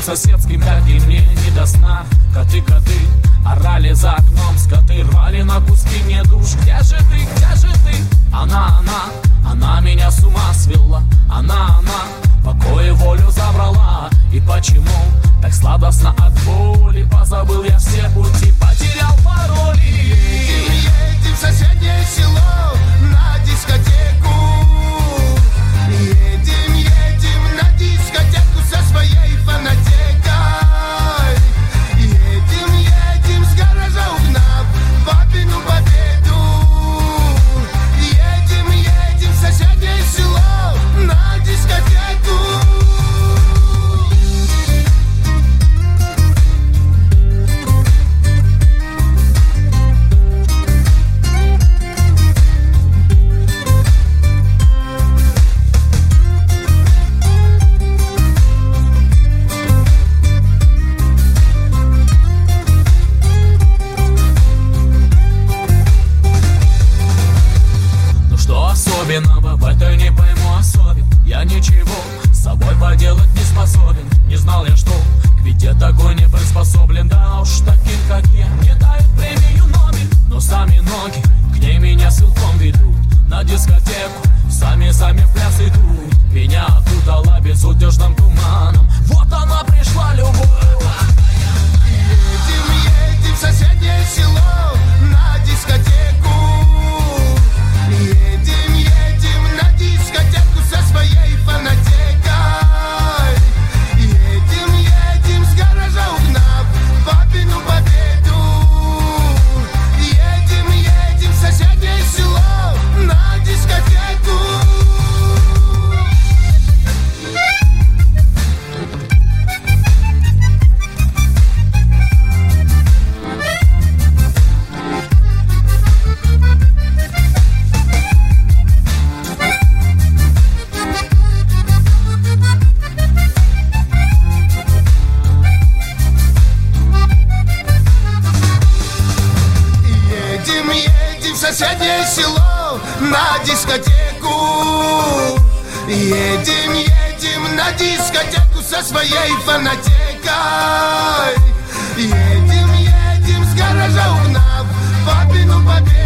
соседским, как и мне не до сна. Коты орали за окном, скоты рвали на куски мне душ. Где же ты? Она меня с ума свела. Она покой и волю забрала. И почему так сладостно от боли? Позабыл я все пути, потерял пароли. Едем в соседнее село на дискотеку. Едем на дискотеку со своей фанатекой. Едем с гаража угнав папину победу. Едем в соседнее село на дискотеку. Особенного в этой не пойму особен. Я ничего с собой поделать не способен. Не знал я, что к беде такой не приспособлен. Да уж таким, как я, не дают премию Нобель. Но сами ноги к ней меня силком ведут. На дискотеку сами в пляс идут. Меня окутала безудержным туманом. Вот она пришла, любовь. Едем в соседнее село на дискотеку. Едем на дискотеку со своей фанатекой. Едем с гаража угнав папину победу. Едем в соседнее село на дискотеку. Едем в соседнее село на дискотеку. Едем на дискотеку со своей фанатекой. Едем с гаража угнав папину победу.